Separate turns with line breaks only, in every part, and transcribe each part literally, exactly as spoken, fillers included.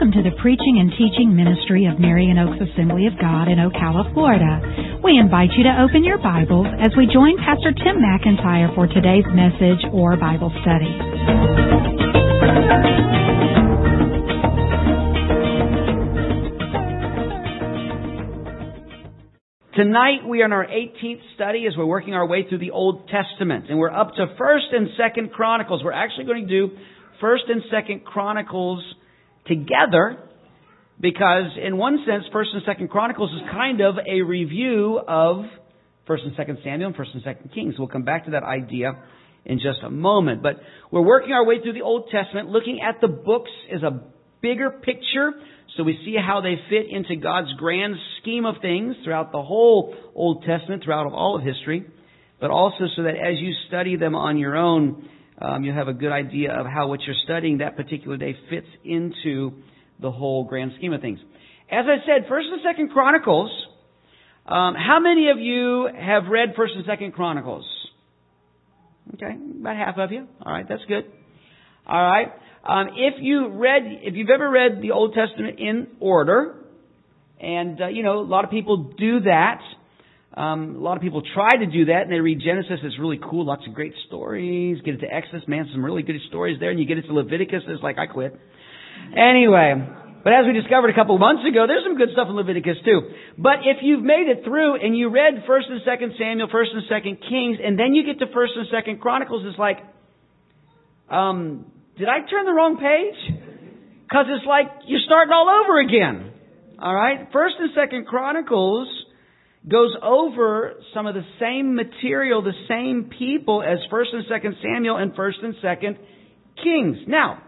Welcome to the preaching and teaching ministry of Marion Oaks Assembly of God in Ocala, Florida. We invite you to open your Bibles as we join Pastor Tim McIntyre for today's message or Bible study.
Tonight we are in our eighteenth study as we're working our way through the Old Testament. And we're up to First and Second Chronicles. We're actually going to do First and Second Chronicles together because in one sense, First and Second Chronicles is kind of a review of First and Second Samuel and First and Second Kings. We'll come back to that idea in just a moment. But we're working our way through the Old Testament, looking at the books as a bigger picture, so we see how they fit into God's grand scheme of things throughout the whole Old Testament, throughout all of history, but also so that as you study them on your own, um, you'll have a good idea of how what you're studying that particular day fits into the whole grand scheme of things. As I said, First and Second Chronicles, um, how many of you have read First and Second Chronicles? Okay, about half of you. All right, that's good. All right. Um, if you read, if you've ever read the Old Testament in order, and uh, you know, a lot of people do that. Um, a lot of people try to do that, and they read Genesis. It's really cool, lots of great stories. Get into Exodus, man, some really good stories there. And you get into Leviticus, it's like I quit. Anyway, but as we discovered a couple of months ago, there's some good stuff in Leviticus too. But if you've made it through and you read First and Second Samuel, First and Second Kings, and then you get to First and Second Chronicles, it's like, um. Did I turn the wrong page? Because it's like you're starting all over again. All right? First and Second Chronicles goes over some of the same material, the same people as First and Second Samuel and First and Second Kings. Now,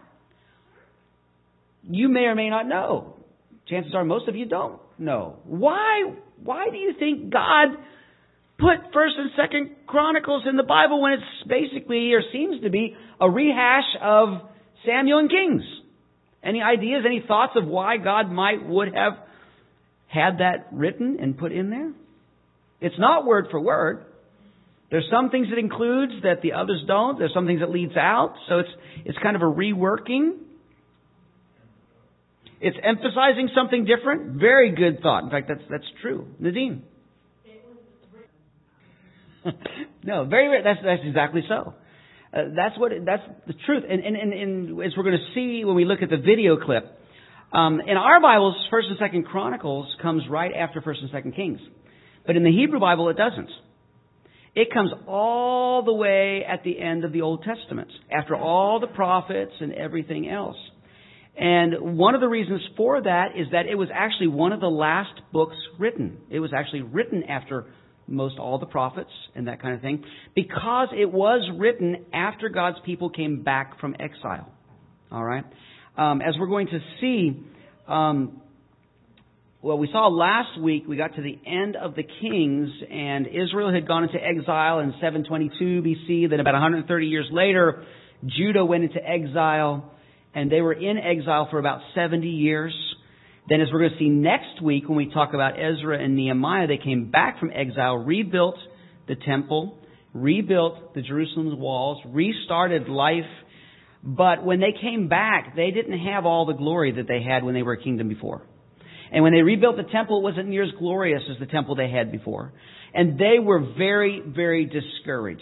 you may or may not know. Chances are most of you don't know. Why? Why do you think God put First and Second Chronicles in the Bible when it's basically, or seems to be, a rehash of Samuel and Kings? Any ideas, any thoughts of why God might would have had that written and put in there? It's not word for word. There's some things it includes that the others don't. There's some things it leaves out. So it's it's kind of a reworking. It's emphasizing something different. Very good thought. In fact, that's that's true. Nadine. No, very. That's that's exactly so. Uh, that's what. That's the truth. And, and and and as we're going to see when we look at the video clip, um, in our Bibles, First and Second Chronicles comes right after First and Second Kings, but in the Hebrew Bible, it doesn't. It comes all the way at the end of the Old Testament, after all the prophets and everything else. And one of the reasons for that is that it was actually one of the last books written. It was actually written after most all the prophets and that kind of thing, because it was written after God's people came back from exile. All right? Um, as we're going to see, um, well, we saw last week, we got to the end of the Kings, and Israel had gone into exile in seven twenty-two B C. Then about one hundred thirty years later, Judah went into exile, and they were in exile for about seventy years. Then as we're going to see next week when we talk about Ezra and Nehemiah, they came back from exile, rebuilt the temple, rebuilt the Jerusalem's walls, restarted life. But when they came back, they didn't have all the glory that they had when they were a kingdom before. And when they rebuilt the temple, it wasn't near as glorious as the temple they had before. And they were very, very discouraged.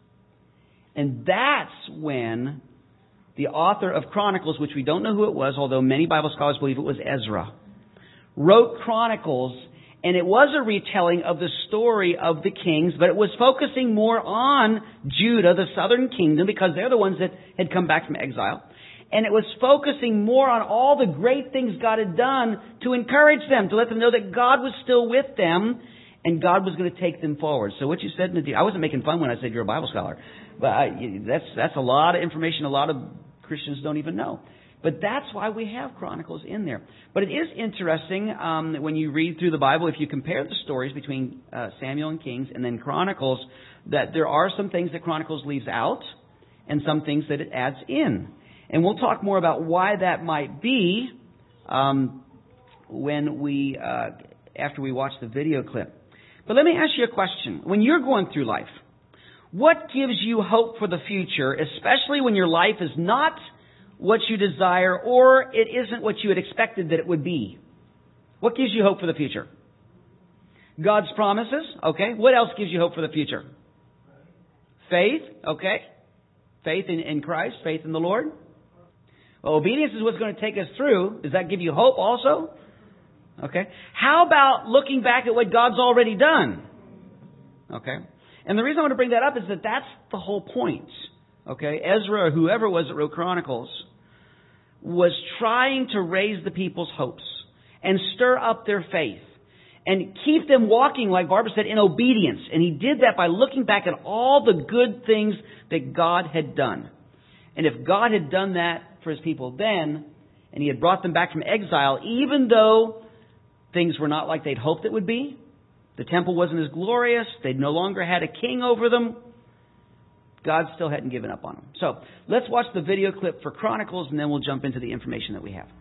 And that's when the author of Chronicles, which we don't know who it was, although many Bible scholars believe it was Ezra, wrote Chronicles, and it was a retelling of the story of the kings, but it was focusing more on Judah, the southern kingdom, because they're the ones that had come back from exile. And it was focusing more on all the great things God had done to encourage them, to let them know that God was still with them, and God was going to take them forward. So what you said, Nadine, I wasn't making fun when I said you're a Bible scholar. But I, that's that's a lot of information a lot of Christians don't even know. But that's why we have Chronicles in there. But it is interesting um, when you read through the Bible, if you compare the stories between uh, Samuel and Kings and then Chronicles, that there are some things that Chronicles leaves out and some things that it adds in. And we'll talk more about why that might be um, when we uh, after we watch the video clip. But let me ask you a question. When you're going through life, what gives you hope for the future, especially when your life is not what you desire, or it isn't what you had expected that it would be. What gives you hope for the future? God's promises. Okay. What else gives you hope for the future? Faith. Okay. Faith in, in Christ. Faith in the Lord. Well, obedience is what's going to take us through. Does that give you hope also? Okay. How about looking back at what God's already done? Okay. And the reason I want to bring that up is that that's the whole point. Okay. Ezra, or whoever was that wrote Chronicles, was trying to raise the people's hopes and stir up their faith and keep them walking, like Barbara said, in obedience. And he did that by looking back at all the good things that God had done. And if God had done that for his people then, and he had brought them back from exile, even though things were not like they'd hoped it would be, the temple wasn't as glorious, they'd no longer had a king over them, God still hadn't given up on them. So let's watch the video clip for Chronicles, and then we'll jump into the information that we have.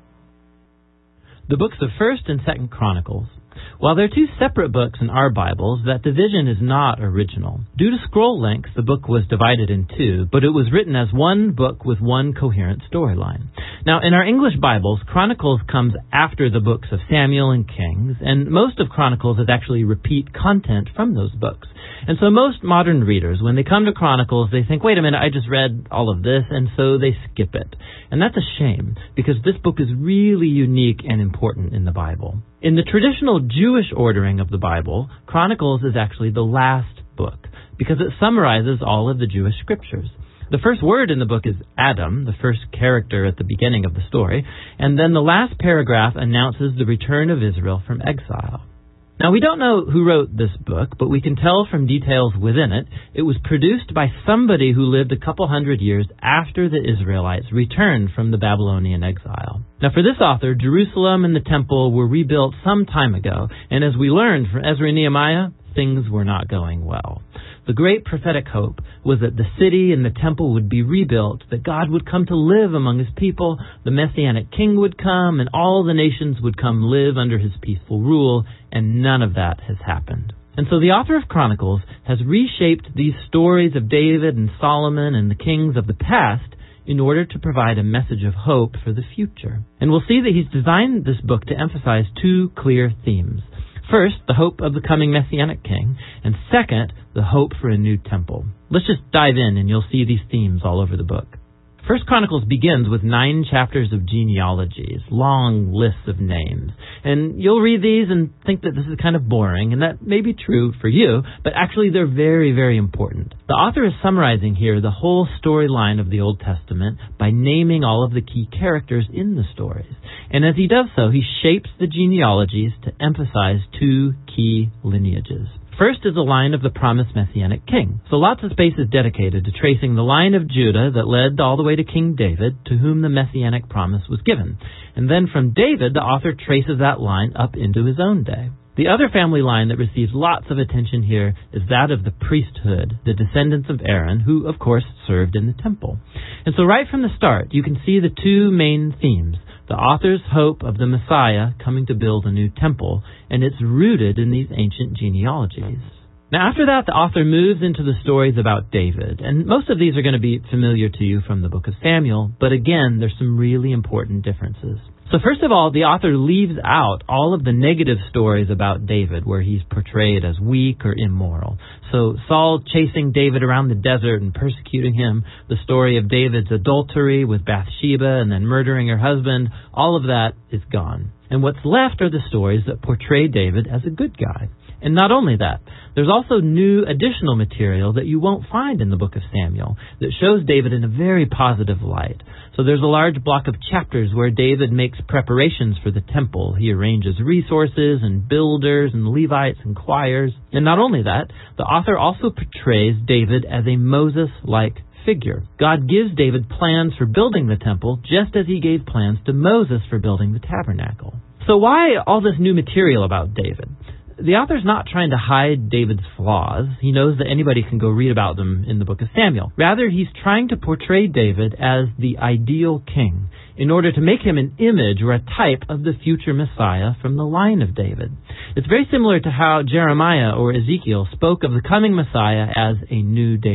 The books of First and Second Chronicles. While they're two separate books in our Bibles, that division is not original. Due to scroll length, the book was divided in two, but it was written as one book with one coherent storyline. Now, in our English Bibles, Chronicles comes after the books of Samuel and Kings, and most of Chronicles is actually repeat content from those books. And so most modern readers, when they come to Chronicles, they think, wait a minute, I just read all of this, and so they skip it. And that's a shame, because this book is really unique and important in the Bible. In the traditional Jewish ordering of the Bible, Chronicles is actually the last book, because it summarizes all of the Jewish scriptures. The first word in the book is Adam, the first character at the beginning of the story, and then the last paragraph announces the return of Israel from exile. Now, we don't know who wrote this book, but we can tell from details within it, it was produced by somebody who lived a couple hundred years after the Israelites returned from the Babylonian exile. Now, for this author, Jerusalem and the temple were rebuilt some time ago, and as we learned from Ezra and Nehemiah, things were not going well. The great prophetic hope was that the city and the temple would be rebuilt, that God would come to live among his people, the Messianic king would come, and all the nations would come live under his peaceful rule, and none of that has happened. And so the author of Chronicles has reshaped these stories of David and Solomon and the kings of the past in order to provide a message of hope for the future. And we'll see that he's designed this book to emphasize two clear themes. First, the hope of the coming Messianic king, and second, the hope for a new temple. Let's just dive in and you'll see these themes all over the book. First Chronicles begins with nine chapters of genealogies, long lists of names. And you'll read these and think that this is kind of boring, and that may be true for you, but actually they're very, very important. The author is summarizing here the whole storyline of the Old Testament by naming all of the key characters in the stories. And as he does so, he shapes the genealogies to emphasize two key lineages. First is the line of the promised Messianic king. So lots of space is dedicated to tracing the line of Judah that led all the way to King David, to whom the Messianic promise was given. And then from David, the author traces that line up into his own day. The other family line that receives lots of attention here is that of the priesthood, the descendants of Aaron, who, of course, served in the temple. And so right from the start, you can see the two main themes. The author's hope of the Messiah coming to build a new temple, and it's rooted in these ancient genealogies. Now, after that, the author moves into the stories about David, and most of these are going to be familiar to you from the book of Samuel, but again, there's some really important differences. So first of all, the author leaves out all of the negative stories about David, where he's portrayed as weak or immoral. So Saul chasing David around the desert and persecuting him, the story of David's adultery with Bathsheba and then murdering her husband, all of that is gone. And what's left are the stories that portray David as a good guy. And not only that, there's also new additional material that you won't find in the book of Samuel that shows David in a very positive light. So there's a large block of chapters where David makes preparations for the temple. He arranges resources and builders and Levites and choirs. And not only that, the author also portrays David as a Moses-like figure. God gives David plans for building the temple just as he gave plans to Moses for building the tabernacle. So why all this new material about David? The author's not trying to hide David's flaws. He knows that anybody can go read about them in the book of Samuel. Rather, he's trying to portray David as the ideal king in order to make him an image or a type of the future Messiah from the line of David. It's very similar to how Jeremiah or Ezekiel spoke of the coming Messiah as a new David.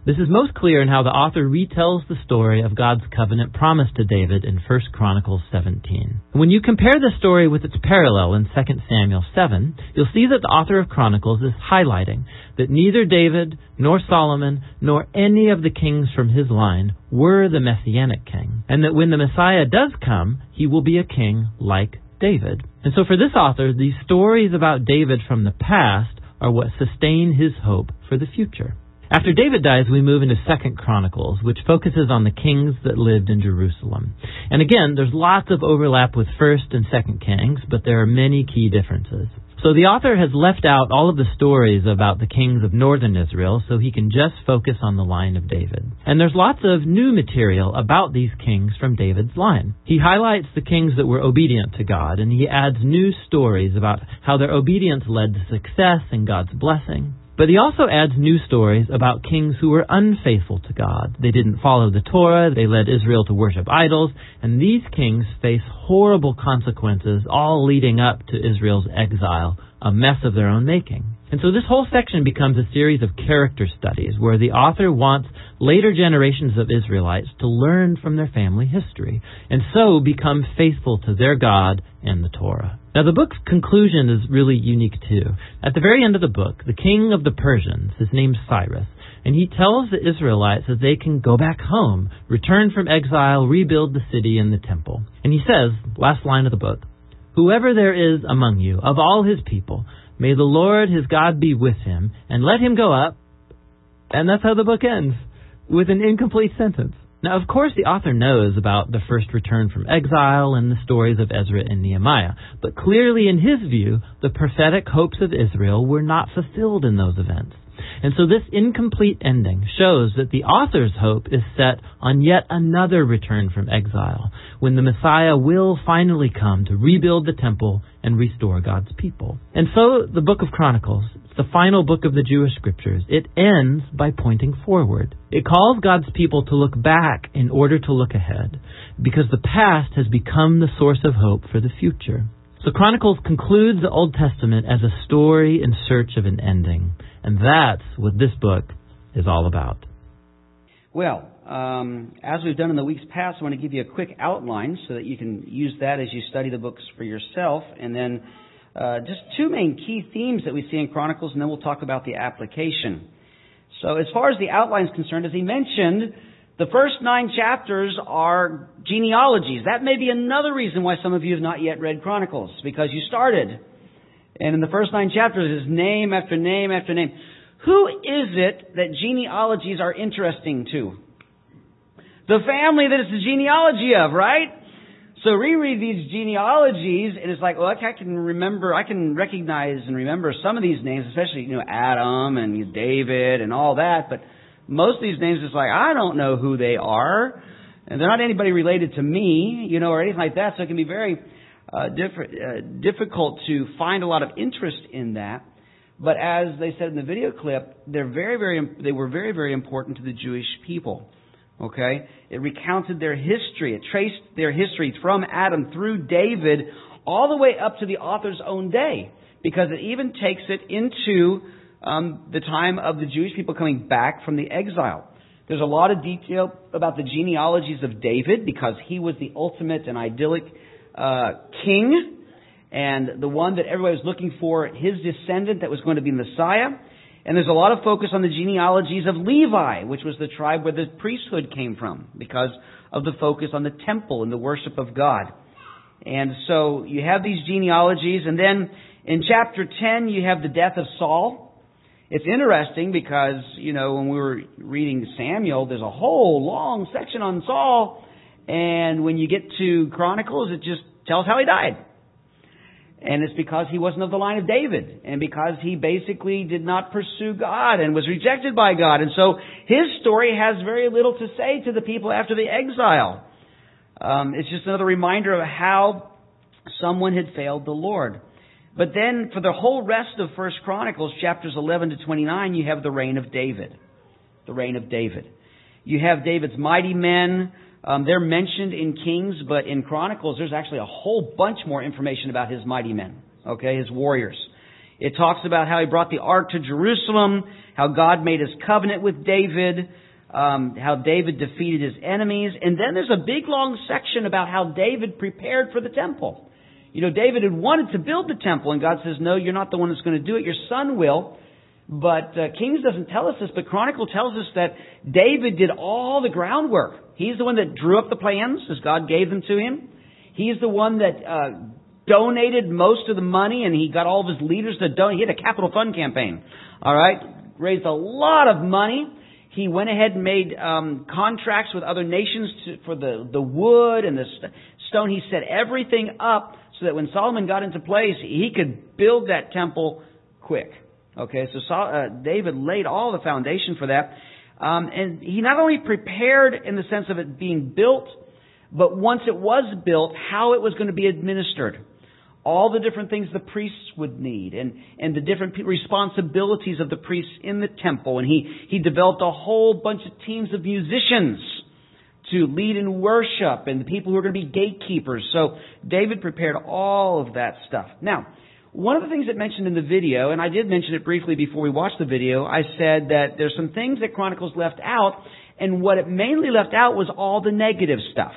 This is most clear in how the author retells the story of God's covenant promise to David in First Chronicles seventeen. When you compare the story with its parallel in Second Samuel seven, you'll see that the author of Chronicles is highlighting that neither David, nor Solomon, nor any of the kings from his line were the Messianic king, and that when the Messiah does come, he will be a king like David. And so for this author, these stories about David from the past are what sustain his hope for the future. After David dies, we move into Second Chronicles, which focuses on the kings that lived in Jerusalem. And again, there's lots of overlap with First and Second Kings, but there are many key differences. So the author has left out all of the stories about the kings of northern Israel so he can just focus on the line of David. And there's lots of new material about these kings from David's line. He highlights the kings that were obedient to God, and he adds new stories about how their obedience led to success and God's blessing. But he also adds new stories about kings who were unfaithful to God. They didn't follow the Torah, they led Israel to worship idols, and these kings face horrible consequences, all leading up to Israel's exile, a mess of their own making. And so this whole section becomes a series of character studies where the author wants later generations of Israelites to learn from their family history, and so become faithful to their God and the Torah. Now, the book's conclusion is really unique, too. At the very end of the book, the king of the Persians is named Cyrus, and he tells the Israelites that they can go back home, return from exile, rebuild the city and the temple. And he says, last line of the book, "Whoever there is among you, of all his people, may the Lord his God be with him, and let him go up." And that's how the book ends, with an incomplete sentence. Now, of course, the author knows about the first return from exile and the stories of Ezra and Nehemiah, but clearly in his view, the prophetic hopes of Israel were not fulfilled in those events. And so this incomplete ending shows that the author's hope is set on yet another return from exile, when the Messiah will finally come to rebuild the temple and restore God's people. And so the book of Chronicles, it's the final book of the Jewish scriptures. It ends by pointing forward. It calls God's people to look back in order to look ahead, because the past has become the source of hope for the future. So Chronicles concludes the Old Testament as a story in search of an ending. And that's what this book is all about.
Well, um, as we've done in the weeks past, I want to give you a quick outline so that you can use that as you study the books for yourself. And then uh, just two main key themes that we see in Chronicles, and then we'll talk about the application. So as far as the outline is concerned, as he mentioned, the first nine chapters are genealogies. That may be another reason why some of you have not yet read Chronicles, because you started. And in the first nine chapters is name after name after name. Who is it that genealogies are interesting to? The family that it's the genealogy of, right? So reread these genealogies, and it's like, well, I can remember, I can recognize and remember some of these names, especially, you know, Adam and David and all that. But most of these names, it's like, I don't know who they are. And they're not anybody related to me, you know, or anything like that. So it can be very uh, different, uh, difficult to find a lot of interest in that. But as they said in the video clip, they're very, very, they were very, very important to the Jewish people. Okay? It recounted their history. It traced their history from Adam through David all the way up to the author's own day, because it even takes it into um, the time of the Jewish people coming back from the exile. There's a lot of detail about the genealogies of David, because he was the ultimate and idyllic uh, king, and the one that everybody was looking for, his descendant that was going to be Messiah. And there's a lot of focus on the genealogies of Levi, which was the tribe where the priesthood came from, because of the focus on the temple and the worship of God. And so you have these genealogies, and then in chapter ten you have the death of Saul. It's interesting because, you know, when we were reading Samuel, there's a whole long section on Saul, and when you get to Chronicles, it just tells how he died. And it's because he wasn't of the line of David, and because he basically did not pursue God and was rejected by God. And so his story has very little to say to the people after the exile. Um, it's just another reminder of how someone had failed the Lord. But then for the whole rest of First Chronicles, chapters eleven to twenty-nine, you have the reign of David. The reign of David. You have David's mighty men. Um, they're mentioned in Kings, but in Chronicles, there's actually a whole bunch more information about his mighty men, okay, his warriors. It talks about how He brought the ark to Jerusalem, how God made His covenant with David, um, how David defeated his enemies. And then there's a big long section about how David prepared for the temple. You know, David had wanted to build the temple, and God says, no, you're not the one that's going to do it. Your son will. But uh, Kings doesn't tell us this, but Chronicle tells us that David did all the groundwork. He's the one that drew up the plans as God gave them to him. He's the one that uh, donated most of the money, and he got all of his leaders to donate. He had a capital fund campaign. All right? Raised a lot of money. He went ahead and made um, contracts with other nations to, for the, the wood and the st- stone. He set everything up so that when Solomon got into place, he could build that temple quick. Okay, so Sol- uh, David laid all the foundation for that. Um, and he not only prepared in the sense of it being built, but once it was built, how it was going to be administered. All the different things the priests would need, and, and the different responsibilities of the priests in the temple. And he, he developed a whole bunch of teams of musicians to lead in worship, and the people who are going to be gatekeepers. So David prepared all of that stuff. Now, one of the things that mentioned in the video, and I did mention it briefly before we watched the video, I said that there's some things that Chronicles left out, and what it mainly left out was all the negative stuff.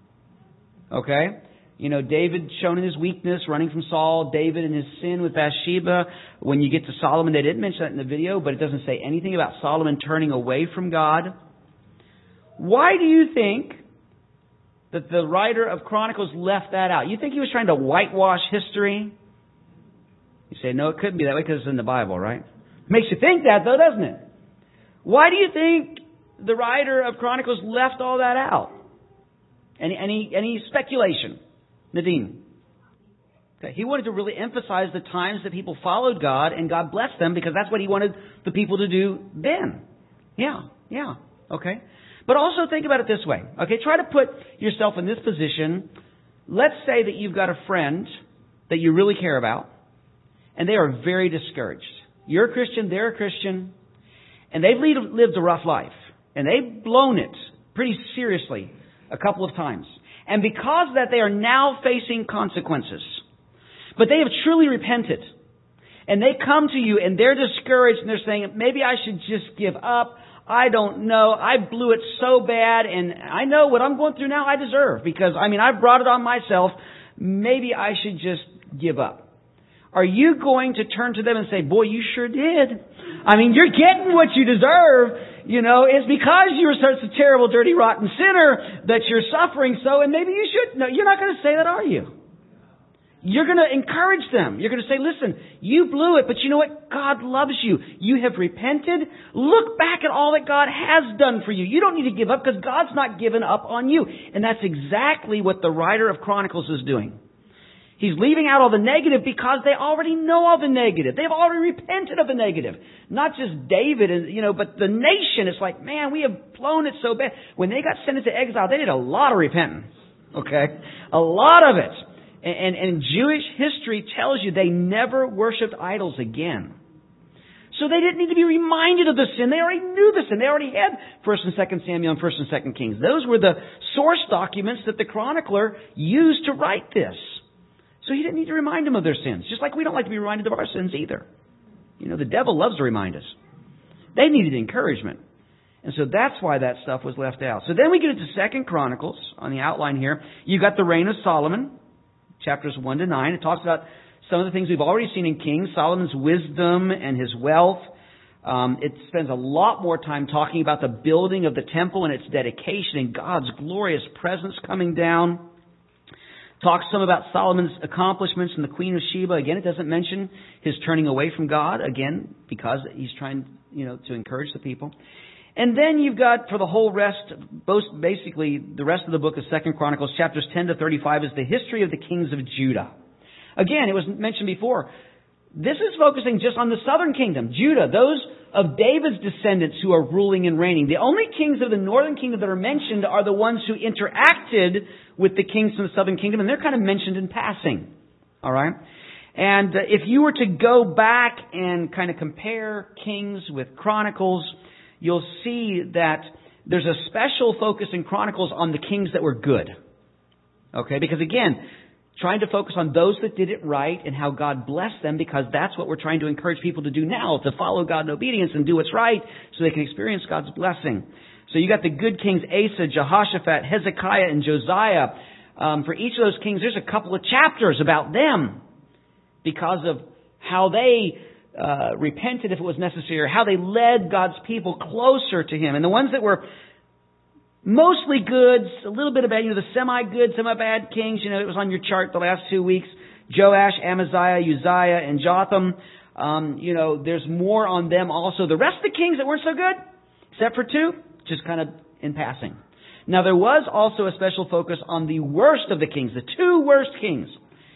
Okay? You know, David shown in his weakness, running from Saul, David and his sin with Bathsheba. When you get to Solomon, they didn't mention that in the video, but it doesn't say anything about Solomon turning away from God. Why do you think that the writer of Chronicles left that out? You think he was trying to whitewash history? You say, no, it couldn't be that way because it's in the Bible, right? Makes you think that, though, doesn't it? Why do you think the writer of Chronicles left all that out? Any any any speculation? Nadine? Okay. He wanted to really emphasize the times that people followed God and God blessed them because that's what He wanted the people to do then. Yeah, yeah, okay. But also think about it this way. Okay, try to put yourself in this position. Let's say that you've got a friend that you really care about, and they are very discouraged. You're a Christian, they're a Christian, and they've lead, lived a rough life. And they've blown it pretty seriously a couple of times. And because of that, they are now facing consequences. But they have truly repented. And they come to you and they're discouraged and they're saying, maybe I should just give up. I don't know. I blew it so bad, and I know what I'm going through now I deserve. Because, I mean, I've brought it on myself. Maybe I should just give up. Are you going to turn to them and say, boy, you sure did? I mean, you're getting what you deserve. You know, it's because you were such a terrible, dirty, rotten sinner that you're suffering so, and maybe you should. No, you're not going to say that, are you? You're going to encourage them. You're going to say, listen, you blew it, but you know what? God loves you. You have repented. Look back at all that God has done for you. You don't need to give up because God's not given up on you. And that's exactly what the writer of Chronicles is doing. He's leaving out all the negative because they already know all the negative. They've already repented of the negative. Not just David, and you know, but the nation. It's like, man, we have blown it so bad. When they got sent into exile, they did a lot of repentance. Okay? A lot of it. And, and, and Jewish history tells you they never worshipped idols again. So they didn't need to be reminded of the sin. They already knew the sin. They already had First and Second Samuel and First and Second Kings. Those were the source documents that the chronicler used to write this. So he didn't need to remind them of their sins. Just like we don't like to be reminded of our sins either. You know, the devil loves to remind us. They needed encouragement. And so that's why that stuff was left out. So then we get into Second Chronicles on the outline here. You've got the reign of Solomon, chapters one to nine. It talks about some of the things we've already seen in Kings, Solomon's wisdom and his wealth. Um, it spends a lot more time talking about the building of the temple and its dedication and God's glorious presence coming down. Talks some about Solomon's accomplishments and the Queen of Sheba. Again, it doesn't mention his turning away from God. Again, because he's trying, you know, to encourage the people. And then you've got, for the whole rest, both basically the rest of the book of Second Chronicles, chapters ten to thirty-five, is the history of the kings of Judah. Again, it was mentioned before. This is focusing just on the southern kingdom, Judah, those of David's descendants who are ruling and reigning. The only kings of the northern kingdom that are mentioned are the ones who interacted with the kings from the southern kingdom, and they're kind of mentioned in passing. All right? And uh, if you were to go back and kind of compare Kings with Chronicles, you'll see that there's a special focus in Chronicles on the kings that were good. Okay? Because again, trying to focus on those that did it right and how God blessed them, because that's what we're trying to encourage people to do now, to follow God in obedience and do what's right so they can experience God's blessing. So you got the good kings, Asa, Jehoshaphat, Hezekiah, and Josiah. Um, for each of those kings, there's a couple of chapters about them because of how they uh, repented if it was necessary, or how they led God's people closer to Him. And the ones that were mostly good, a little bit of bad, you know, the semi-good, semi-bad kings, you know, it was on your chart the last two weeks. Joash, Amaziah, Uzziah, and Jotham. Um, you know, there's more on them also. The rest of the kings that weren't so good, except for two, just kind of in passing. Now, there was also a special focus on the worst of the kings, the two worst kings,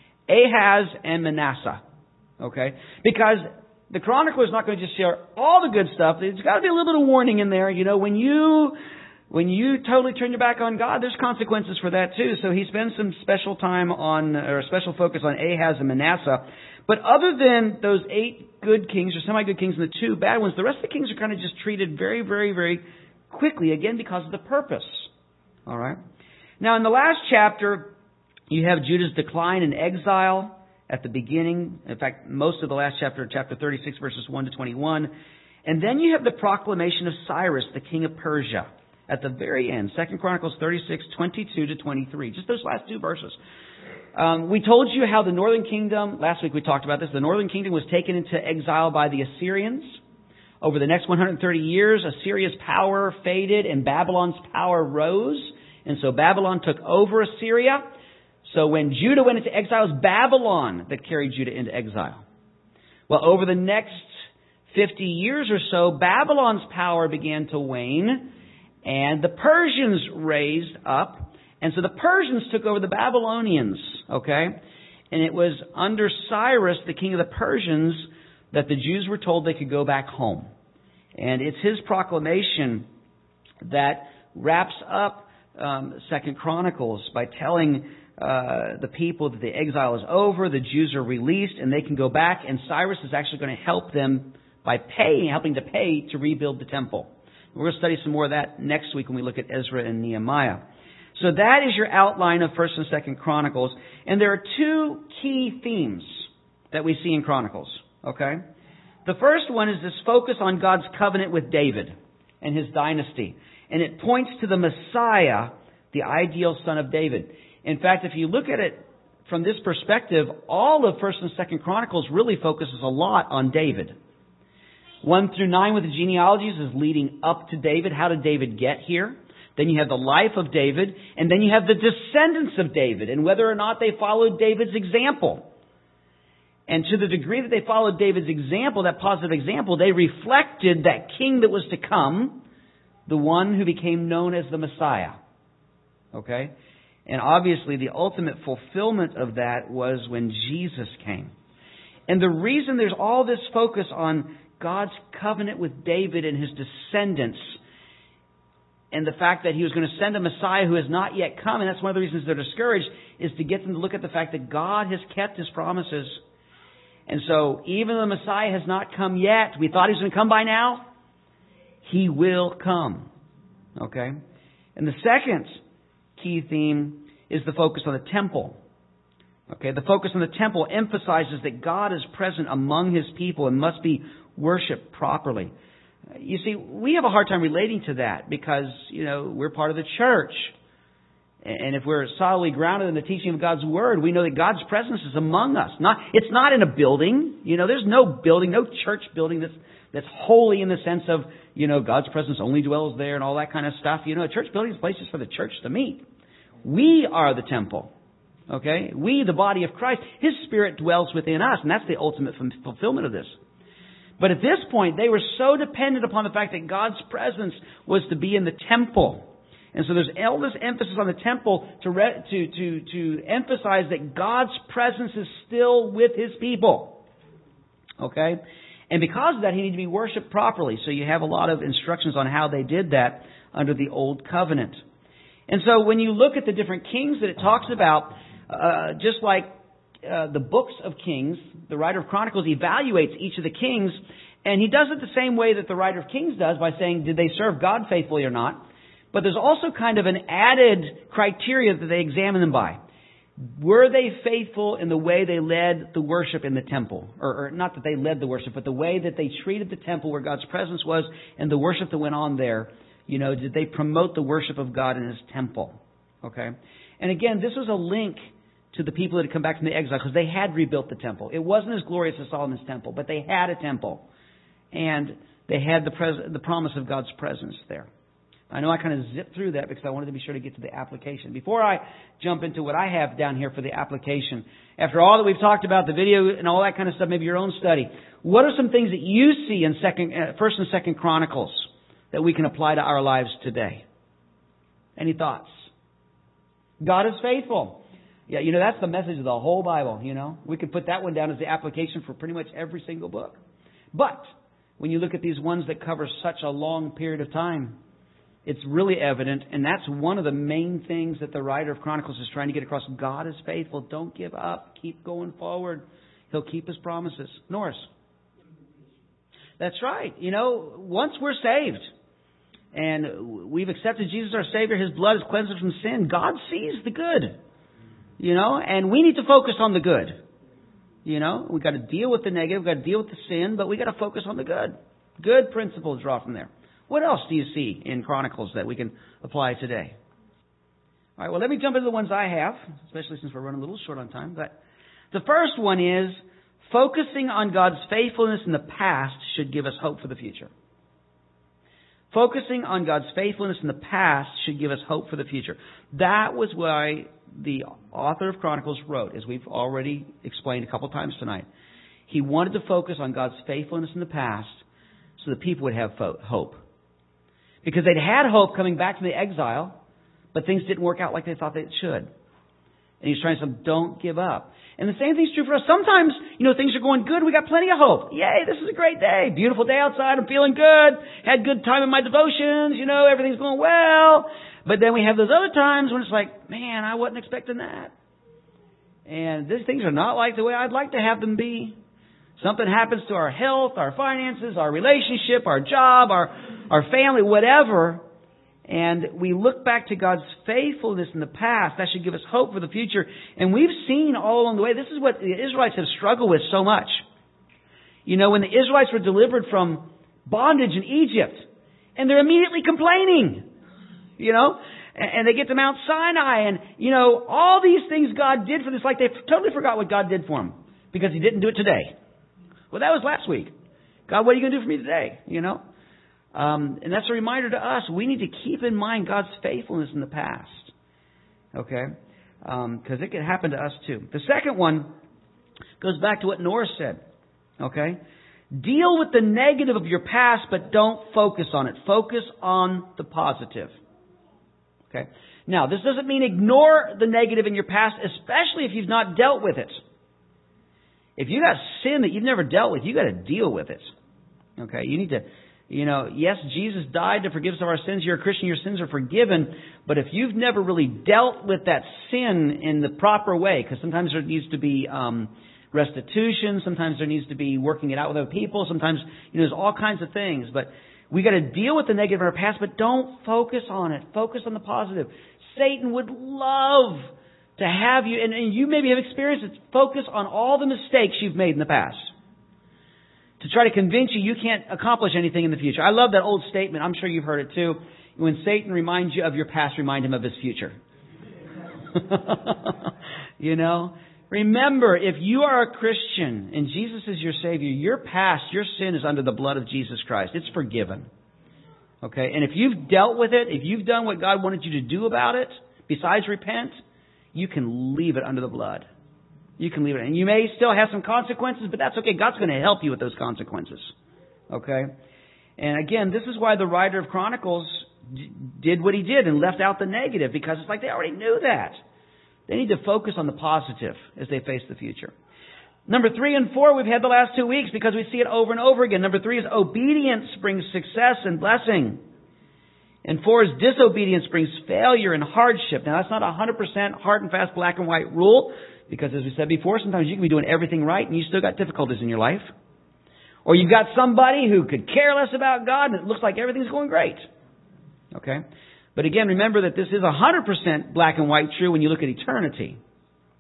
Ahaz and Manasseh. Okay? Because the chronicler is not going to just share all the good stuff. There's got to be a little bit of warning in there. You know, when you... When you totally turn your back on God, there's consequences for that too. So he spends some special time on, or special focus on Ahaz and Manasseh. But other than those eight good kings, or semi-good kings, and the two bad ones, the rest of the kings are kind of just treated very, very, very quickly, again, because of the purpose. All right? Now, in the last chapter, you have Judah's decline and exile at the beginning. In fact, most of the last chapter, chapter thirty-six, verses one to twenty-one. And then you have the proclamation of Cyrus, the king of Persia, at the very end, Second Chronicles thirty-six, twenty-two to twenty-three. Just those last two verses. Um, we told you how the northern kingdom, last week we talked about this, the northern kingdom was taken into exile by the Assyrians. Over the next one hundred thirty years, Assyria's power faded and Babylon's power rose. And so Babylon took over Assyria. So when Judah went into exile, it was Babylon that carried Judah into exile. Well, over the next fifty years or so, Babylon's power began to wane. And the Persians raised up. And so the Persians took over the Babylonians, okay? And it was under Cyrus, the king of the Persians, that the Jews were told they could go back home. And it's his proclamation that wraps up um, Second Chronicles by telling uh, the people that the exile is over, the Jews are released, and they can go back. And Cyrus is actually going to help them by paying, helping to pay to rebuild the temple. We're going to study some more of that next week when we look at Ezra and Nehemiah. So that is your outline of First and Second Chronicles. And there are two key themes that we see in Chronicles. Okay? The first one is this focus on God's covenant with David and his dynasty. And it points to the Messiah, the ideal son of David. In fact, if you look at it from this perspective, all of First and Second Chronicles really focuses a lot on David. One through nine with the genealogies is leading up to David. How did David get here? Then you have the life of David. And then you have the descendants of David and whether or not they followed David's example. And to the degree that they followed David's example, that positive example, they reflected that king that was to come, the one who became known as the Messiah. Okay? And obviously the ultimate fulfillment of that was when Jesus came. And the reason there's all this focus on God's covenant with David and his descendants, and the fact that he was going to send a Messiah who has not yet come, and that's one of the reasons they're discouraged, is to get them to look at the fact that God has kept His promises. And so, even though the Messiah has not come yet, we thought He was going to come by now, He will come. Okay? And the second key theme is the focus on the temple. Okay? The focus on the temple emphasizes that God is present among His people and must be worshipped properly. You see, we have a hard time relating to that because, you know, we're part of the church. And if we're solidly grounded in the teaching of God's Word, we know that God's presence is among us. Not, it's not in a building. You know, there's no building, no church building that's, that's holy in the sense of, you know, God's presence only dwells there and all that kind of stuff. You know, a church building is places for the church to meet. We are the temple. Okay? We, the body of Christ, His Spirit dwells within us. And that's the ultimate fulfillment of this. But at this point, they were so dependent upon the fact that God's presence was to be in the temple. And so there's all this emphasis on the temple to, re- to, to, to emphasize that God's presence is still with His people. Okay? And because of that, He needed to be worshipped properly. So you have a lot of instructions on how they did that under the Old Covenant. And so when you look at the different kings that it talks about, uh, just like Uh, the books of Kings, the writer of Chronicles evaluates each of the kings, and he does it the same way that the writer of Kings does by saying, did they serve God faithfully or not? But there's also kind of an added criteria that they examine them by. Were they faithful in the way they led the worship in the temple? Or, or not that they led the worship, but the way that they treated the temple where God's presence was and the worship that went on there. You know, did they promote the worship of God in His temple? Okay. And again, this was a link to the people that had come back from the exile because they had rebuilt the temple. It wasn't as glorious as Solomon's temple, but they had a temple. And they had the, pres- the promise of God's presence there. I know I kind of zipped through that because I wanted to be sure to get to the application. Before I jump into what I have down here for the application, after all that we've talked about, the video and all that kind of stuff, maybe your own study, what are some things that you see in second, uh, First and Second Chronicles that we can apply to our lives today? Any thoughts? God is faithful. Yeah, you know, that's the message of the whole Bible, you know. We could put that one down as the application for pretty much every single book. But when you look at these ones that cover such a long period of time, it's really evident, and that's one of the main things that the writer of Chronicles is trying to get across. God is faithful. Don't give up. Keep going forward. He'll keep His promises. Norris. That's right. You know, once we're saved and we've accepted Jesus our Savior, His blood has cleansed us from sin, God sees the good. You know, and we need to focus on the good. You know, we've got to deal with the negative, we've got to deal with the sin, but we've got to focus on the good. Good principles draw from there. What else do you see in Chronicles that we can apply today? All right, well, let me jump into the ones I have, especially since we're running a little short on time. But the first one is focusing on God's faithfulness in the past should give us hope for the future. Focusing on God's faithfulness in the past should give us hope for the future. That was why the author of Chronicles wrote, as we've already explained a couple times tonight. He wanted to focus on God's faithfulness in the past so the people would have hope. Because they'd had hope coming back from the exile, but things didn't work out like they thought they should. And he's trying to say, don't give up. And the same thing's true for us. Sometimes, you know, things are going good. We got plenty of hope. Yay, this is a great day. Beautiful day outside. I'm feeling good. Had good time in my devotions. You know, everything's going well. But then we have those other times when it's like, man, I wasn't expecting that. And these things are not like the way I'd like to have them be. Something happens to our health, our finances, our relationship, our job, our, our family, whatever. And we look back to God's faithfulness in the past. That should give us hope for the future. And we've seen all along the way, this is what the Israelites have struggled with so much. You know, when the Israelites were delivered from bondage in Egypt, and they're immediately complaining, you know, and they get to Mount Sinai, and, you know, all these things God did for this, like they totally forgot what God did for them because He didn't do it today. Well, that was last week. God, what are you going to do for me today? You know? Um, and that's a reminder to us. We need to keep in mind God's faithfulness in the past. Okay? Because um, it can happen to us too. The second one goes back to what Norris said. Okay? Deal with the negative of your past, but don't focus on it. Focus on the positive. Okay? Now, this doesn't mean ignore the negative in your past, especially if you've not dealt with it. If you got sin that you've never dealt with, you got to deal with it. Okay? You need to, you know, yes, Jesus died to forgive us of our sins. You're a Christian, your sins are forgiven. But if you've never really dealt with that sin in the proper way, because sometimes there needs to be um, restitution, sometimes there needs to be working it out with other people, sometimes, you know, there's all kinds of things. But we got to deal with the negative in our past, but don't focus on it. Focus on the positive. Satan would love to have you, and, and you maybe have experienced it, focus on all the mistakes you've made in the past. To try to convince you you can't accomplish anything in the future. I love that old statement. I'm sure you've heard it too. When Satan reminds you of your past, remind him of his future. You know? Remember, if you are a Christian and Jesus is your Savior, your past, your sin is under the blood of Jesus Christ. It's forgiven. Okay? And if you've dealt with it, if you've done what God wanted you to do about it, besides repent, you can leave it under the blood. You can leave it. And you may still have some consequences, but that's okay. God's going to help you with those consequences. Okay? And again, this is why the writer of Chronicles d- did what he did and left out the negative, because it's like they already knew that. They need to focus on the positive as they face the future. Number three and four we've had the last two weeks because we see it over and over again. Number three is obedience brings success and blessing. And four is disobedience brings failure and hardship. Now, that's not a one hundred percent hard and fast black and white rule, because as we said before, sometimes you can be doing everything right and you still got difficulties in your life. Or you've got somebody who could care less about God and it looks like everything's going great. Okay? But again, remember that this is one hundred percent black and white true when you look at eternity.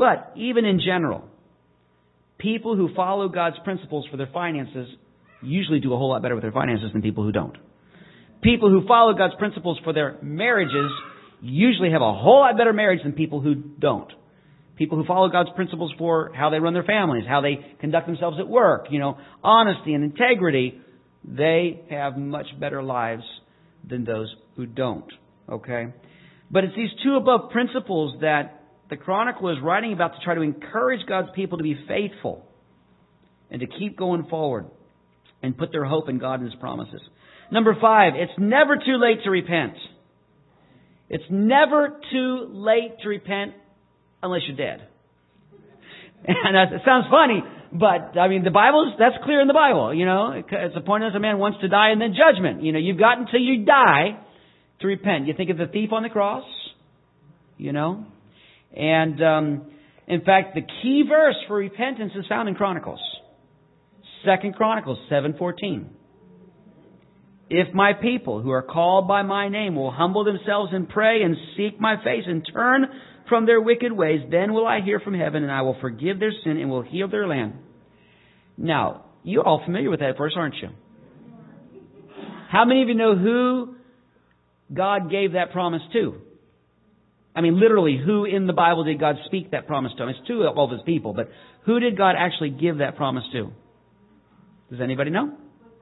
But even in general, people who follow God's principles for their finances usually do a whole lot better with their finances than people who don't. People who follow God's principles for their marriages usually have a whole lot better marriage than people who don't. People who follow God's principles for how they run their families, how they conduct themselves at work, you know, honesty and integrity, they have much better lives than those who don't. Okay? But it's these two above principles that the chronicler is writing about to try to encourage God's people to be faithful and to keep going forward and put their hope in God and His promises. Number five, it's never too late to repent. It's never too late to repent unless you're dead. And that, it sounds funny, but I mean, the Bible's, that's clear in the Bible, you know. It's appointed as a man wants to die and then judgment. You know, you've got until you die to repent. You think of the thief on the cross, you know. And, um, in fact, the key verse for repentance is found in Chronicles. Second Chronicles seven fourteen. If my people who are called by my name will humble themselves and pray and seek my face and turn from their wicked ways, then will I hear from heaven and I will forgive their sin and will heal their land. Now, you're all familiar with that verse, aren't you? How many of you know who God gave that promise to? I mean, literally, who in the Bible did God speak that promise to? It's to all of His people, but who did God actually give that promise to? Does anybody know?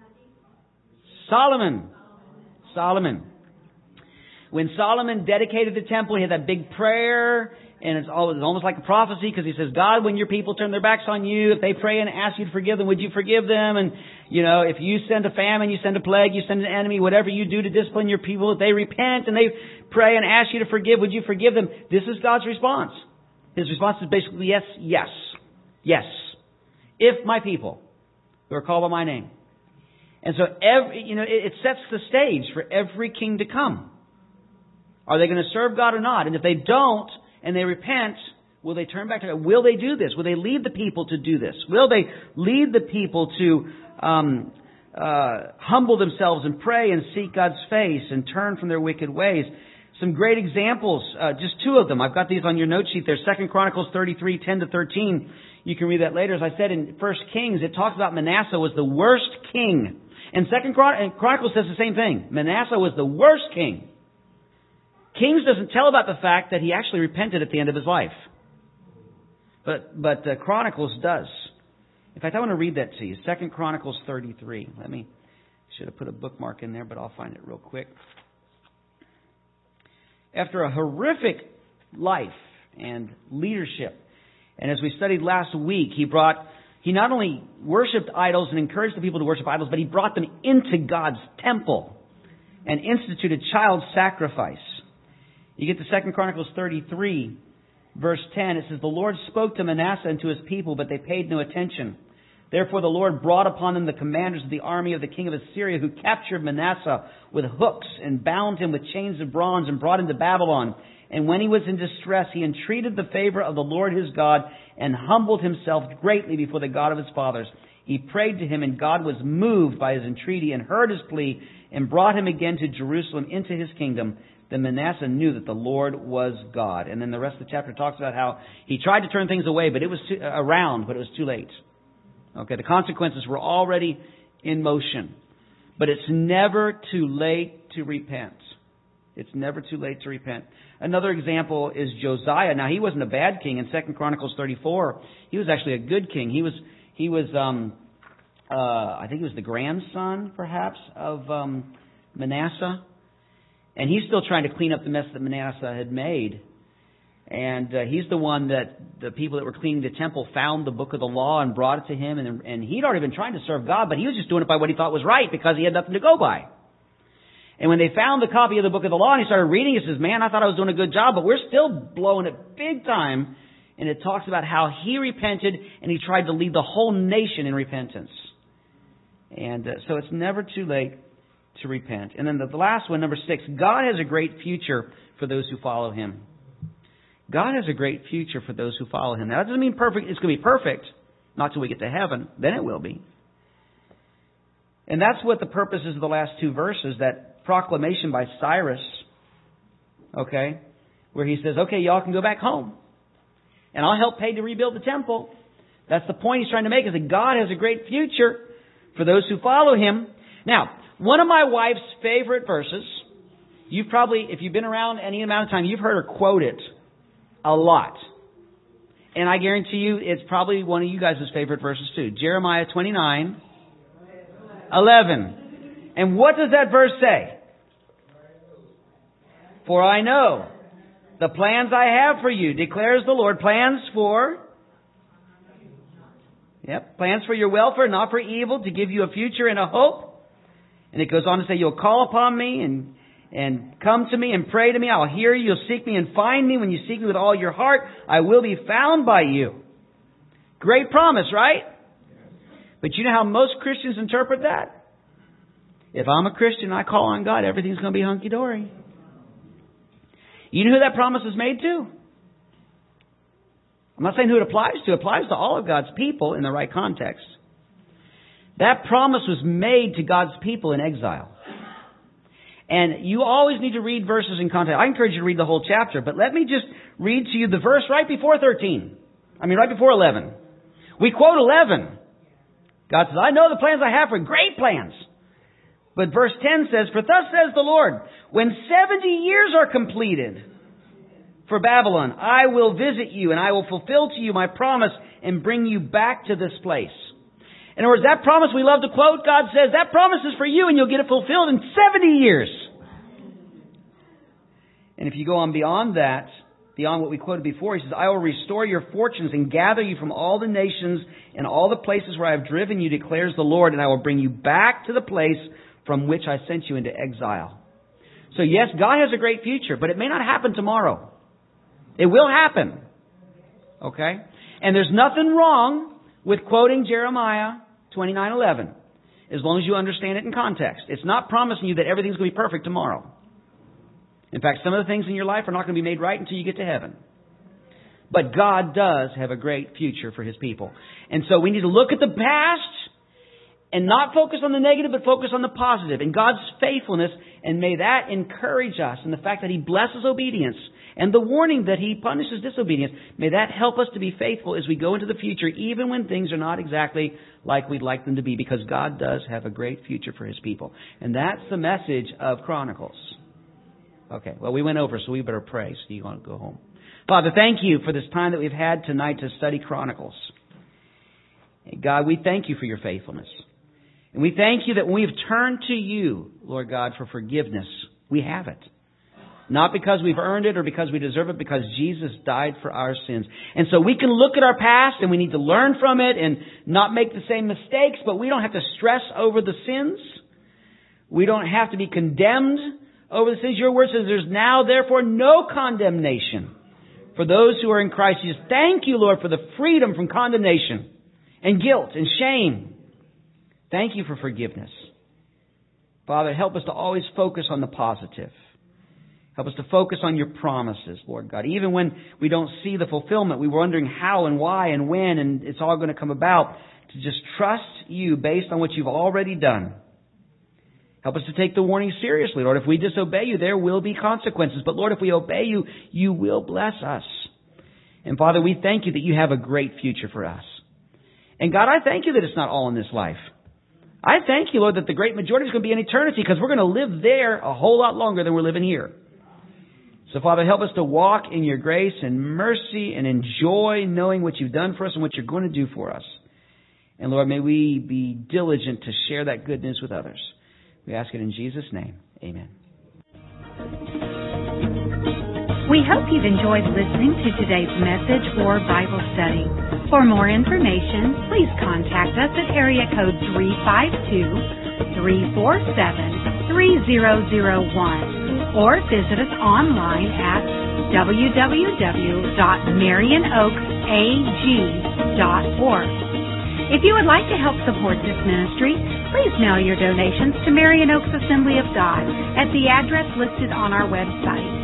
Solomon. Solomon. When Solomon dedicated the temple, he had that big prayer, and it's almost like a prophecy because he says, God, when your people turn their backs on you, if they pray and ask you to forgive them, would you forgive them? And, you know, if you send a famine, you send a plague, you send an enemy, whatever you do to discipline your people, if they repent and they pray and ask you to forgive, would you forgive them? This is God's response. His response is basically yes, yes, yes. If my people who are called by my name. And so, every, you know, it, it sets the stage for every king to come. Are they going to serve God or not? And if they don't, and they repent, will they turn back to God? Will they do this? Will they lead the people to do this? Will they lead the people to um, uh, humble themselves and pray and seek God's face and turn from their wicked ways? Some great examples, uh, just two of them. I've got these on your note sheet there. Second Chronicles thirty-three, ten to thirteen. You can read that later. As I said in First Kings, it talks about Manasseh was the worst king. And Second Chronicles says the same thing. Manasseh was the worst king. Kings doesn't tell about the fact that he actually repented at the end of his life. But but uh, Chronicles does. In fact, I want to read that to you. Second Chronicles thirty-three. Let me, should have put a bookmark in there, but I'll find it real quick. After a horrific life and leadership, and as we studied last week, he brought, he not only worshipped idols and encouraged the people to worship idols, but he brought them into God's temple and instituted child sacrifice. You get to Second Chronicles thirty-three, verse ten. It says, the Lord spoke to Manasseh and to his people, but they paid no attention. Therefore the Lord brought upon them the commanders of the army of the king of Assyria, who captured Manasseh with hooks and bound him with chains of bronze and brought him to Babylon. And when he was in distress, he entreated the favor of the Lord his God and humbled himself greatly before the God of his fathers. He prayed to him, and God was moved by his entreaty and heard his plea and brought him again to Jerusalem into his kingdom. Then Manasseh knew that the Lord was God. And then the rest of the chapter talks about how he tried to turn things away, but it was too, uh, around, but it was too late. Okay, the consequences were already in motion. But it's never too late to repent. It's never too late to repent. Another example is Josiah. Now, he wasn't a bad king. In Second Chronicles thirty-four, he was actually a good king. He was, he was, um, uh, I think he was the grandson, perhaps, of um, Manasseh. And he's still trying to clean up the mess that Manasseh had made. And uh, he's the one that the people that were cleaning the temple found the book of the law and brought it to him. And, and he'd already been trying to serve God, but he was just doing it by what he thought was right because he had nothing to go by. And when they found the copy of the book of the law and he started reading, he says, man, I thought I was doing a good job, but we're still blowing it big time. And it talks about how he repented and he tried to lead the whole nation in repentance. And uh, so it's never too late to repent. And then the, the last one, number six, God has a great future for those who follow Him. God has a great future for those who follow Him. Now, that doesn't mean perfect. It's going to be perfect, not till we get to heaven. Then it will be. And that's what the purpose is of the last two verses, that proclamation by Cyrus, okay, where he says, okay, y'all can go back home. And I'll help pay to rebuild the temple. That's the point he's trying to make, is that God has a great future for those who follow Him. Now, one of my wife's favorite verses, you've probably, if you've been around any amount of time, you've heard her quote it a lot. And I guarantee you it's probably one of you guys' favorite verses too. Jeremiah twenty-nine, eleven. And what does that verse say? For I know the plans I have for you, declares the Lord. Plans for... Yep, plans for your welfare, not for evil, to give you a future and a hope. And it goes on to say, you'll call upon me and and come to me and pray to me. I'll hear you. You'll seek me and find me. When you seek me with all your heart, I will be found by you. Great promise, right? But you know how most Christians interpret that? If I'm a Christian, I call on God, everything's going to be hunky-dory. You know who that promise is made to? I'm not saying who it applies to. It applies to all of God's people in the right context. That promise was made to God's people in exile. And you always need to read verses in context. I encourage you to read the whole chapter, but let me just read to you the verse right before thirteen. I mean, right before eleven. We quote eleven. God says, I know the plans I have for you, great plans. But verse ten says, for thus says the Lord, when seventy years are completed for Babylon, I will visit you and I will fulfill to you my promise and bring you back to this place. In other words, that promise we love to quote, God says, that promise is for you and you'll get it fulfilled in seventy years. And if you go on beyond that, beyond what we quoted before, He says, I will restore your fortunes and gather you from all the nations and all the places where I have driven you, declares the Lord, and I will bring you back to the place from which I sent you into exile. So yes, God has a great future, but it may not happen tomorrow. It will happen. Okay? And there's nothing wrong with quoting Jeremiah twenty-nine eleven, as long as you understand it in context. It's not promising you that everything's going to be perfect tomorrow. In fact, some of the things in your life are not going to be made right until you get to heaven. But God does have a great future for His people. And so we need to look at the past and not focus on the negative, but focus on the positive and God's faithfulness. And may that encourage us in the fact that He blesses obedience and the warning that He punishes disobedience. May that help us to be faithful as we go into the future, even when things are not exactly like we'd like them to be, because God does have a great future for His people. And that's the message of Chronicles. Okay, well, we went over, so we better pray, so you want to go home. Father, thank you for this time that we've had tonight to study Chronicles. God, we thank you for your faithfulness. And we thank you that when we've turned to you, Lord God, for forgiveness, we have it. Not because we've earned it or because we deserve it, because Jesus died for our sins. And so we can look at our past and we need to learn from it and not make the same mistakes, but we don't have to stress over the sins. We don't have to be condemned over the sins. Your word says there's now, therefore, no condemnation for those who are in Christ Jesus. Thank you, Lord, for the freedom from condemnation and guilt and shame. Thank you for forgiveness. Father, help us to always focus on the positive. Help us to focus on your promises, Lord God. Even when we don't see the fulfillment, we were wondering how and why and when, and it's all going to come about, to just trust you based on what you've already done. Help us to take the warning seriously, Lord. If we disobey you, there will be consequences. But Lord, if we obey you, you will bless us. And Father, we thank you that you have a great future for us. And God, I thank you that it's not all in this life. I thank you, Lord, that the great majority is going to be in eternity, because we're going to live there a whole lot longer than we're living here. So, Father, help us to walk in your grace and mercy and enjoy knowing what you've done for us and what you're going to do for us. And, Lord, may we be diligent to share that good news with others. We ask it in Jesus' name. Amen.
We hope you've enjoyed listening to today's message or Bible study. For more information, please contact us at area code three five two, three four seven, three zero zero one or visit us online at w w w dot marion oaks a g dot org. If you would like to help support this ministry, please mail your donations to Marion Oaks Assembly of God at the address listed on our website.